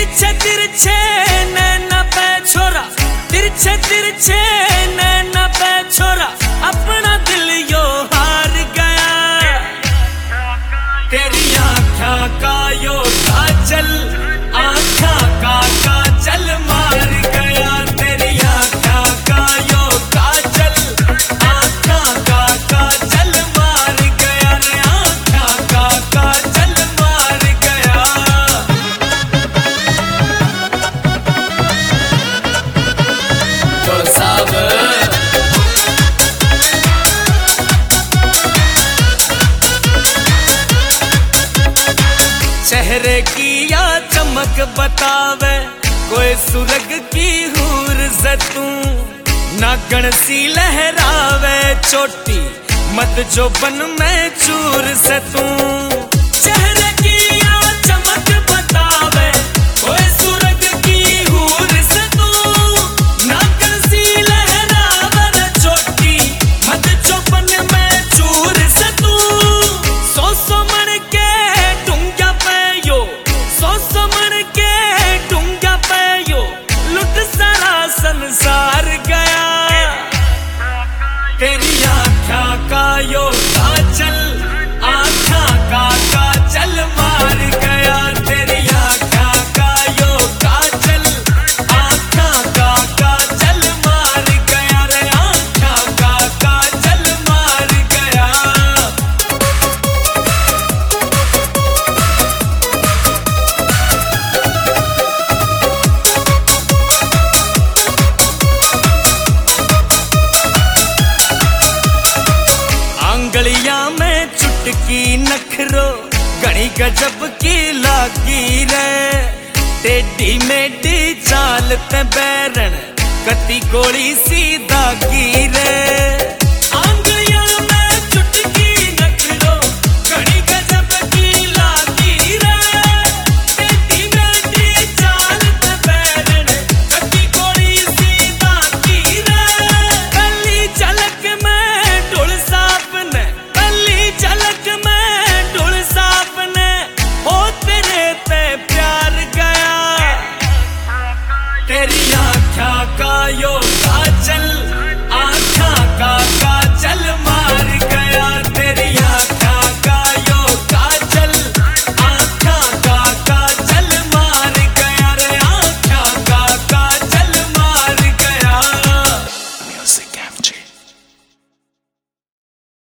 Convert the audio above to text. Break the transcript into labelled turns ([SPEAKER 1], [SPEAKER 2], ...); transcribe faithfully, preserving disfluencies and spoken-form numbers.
[SPEAKER 1] तिरछे तिरछे नैना पे छोरा, तिरछे तिरछे नैना पे छोरा, अपना दिल यो हार गया। तेरी आँखा का यो काजल, आँखा का काजल मार गया। तेरी आँखा का यो काजल, आँखा का काजल मार गया रे, आँखा का काजल मार गया। तो साहब चेहरे की या चमक बतावे, कोई सुरग की हूर से तू, नागण सी लहरावे चोटी, मत जो बन में चूर से तू। चेहरे की या चमक बतावे, कोई सुरग की हूर से तू, नागण सी लहरावे चोटी, मत जो बन में चूर से तू। सो सो मन के डूंगा पे यो, सो सो मन के डूंगा पे यो, लुट सारा संसार गया। तेरी आँखा का यो काजल, आँखा का काजल मार गया। तेरी आँखा का यो काजल, आँखा का काजल मार गया रे, आँखा का काजल मार गया। आंगलिया में चुटकी नखरो, घनी गजब की लागी रे। टेढ़ी मेढ़ी चाल ते बैरन, कती गोली सी दागी रे।